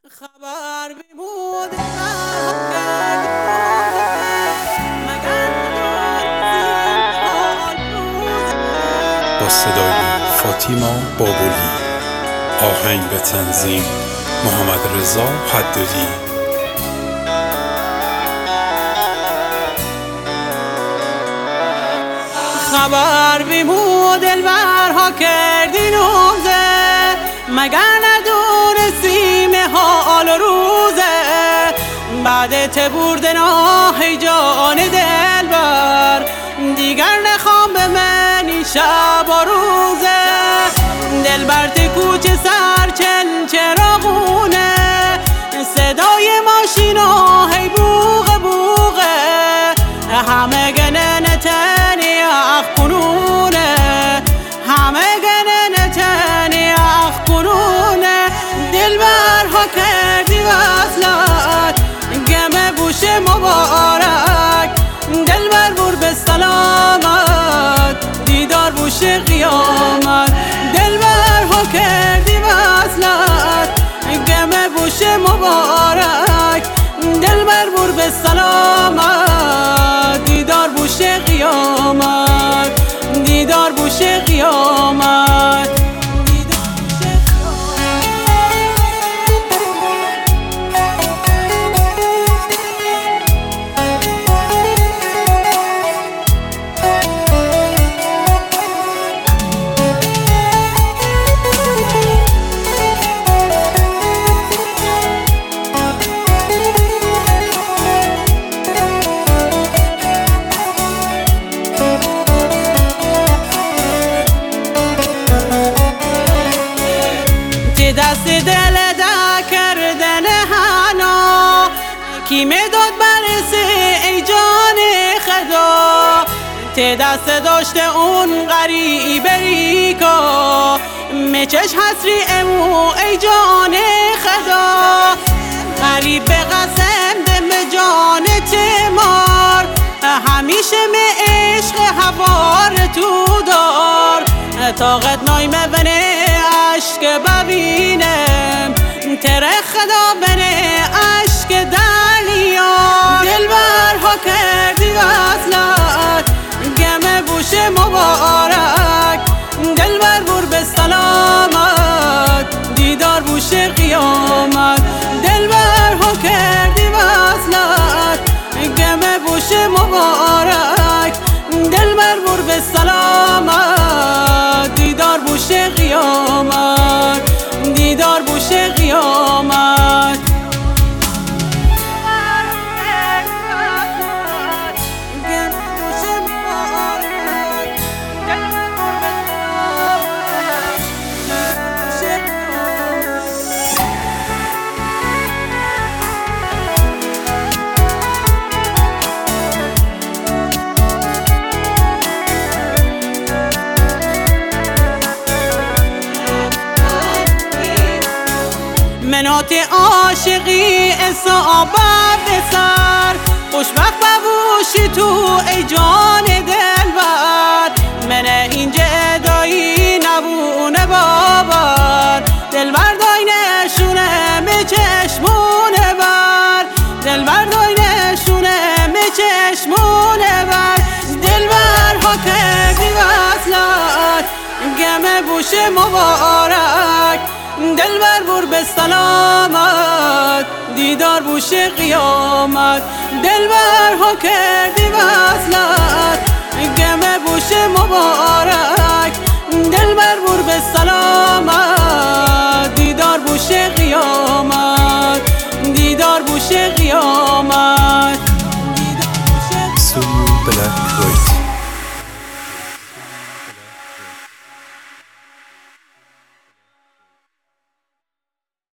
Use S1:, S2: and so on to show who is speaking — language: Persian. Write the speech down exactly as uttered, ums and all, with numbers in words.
S1: خبر بیمود
S2: با صدای فاطیما بابولی، آهنگ به تنظیم محمد رضا حدادی.
S1: خبر بیمود دلبرها کردی نوزه، مگر ندونستیم حال و روزه. بعد ته برده ناهی جان دلبر، دیگر نخوام به من این شب و روزه. دلبر ته کوچه سر چل چراغونه، صدای ماشین و هی بوغه بوغه. همه گنه نتنی اخ کنونه، همه گنه نتنی اخ کنونه. دلبرها کردی وصلت گمه بوش مبارک، دلبر بور به سلامت دیدار بوش قیامت. دلبرها کردی وصلت گمه بوش مبارک، دلبر بور به سلامت دیدار بوش قیامت، دیدار بوش قیامت. دست دل دا کردن حنا کی میداد برسه ای جان خدا. ته دست داشته اون غریب ریکا، میچش حسری امو ای جان خدا. غریب به قسم دم جان تمار، همیشه می عشق هوار تو دار. طاقت نایم بنه عشق ببینم، تره خدا بنه عشق دلیا. دلبرها کردی وصلت گمه بوش مبارک، دلبر بور به سلامت دیدار بوش قیامت. دلبرها کردی وصلت گمه بوش مبارک، دلبر بور به سلامت دیدار بوش قیامت، دیدار بوش قیامت. منات عاشقی اصابت بسر، خوشبخت ببوشی تو ای جان دلبر. من اینجا ادایی نبونه بابر، دلبر دای نشونه می چشمونه بر، دلبر دای نشونه می چشمونه بر. دلبرها کردی وصلت گمه بوش مبارک، دلبر بور به سلامت دیدار بوش قیامت. دلبرها کردی وصلت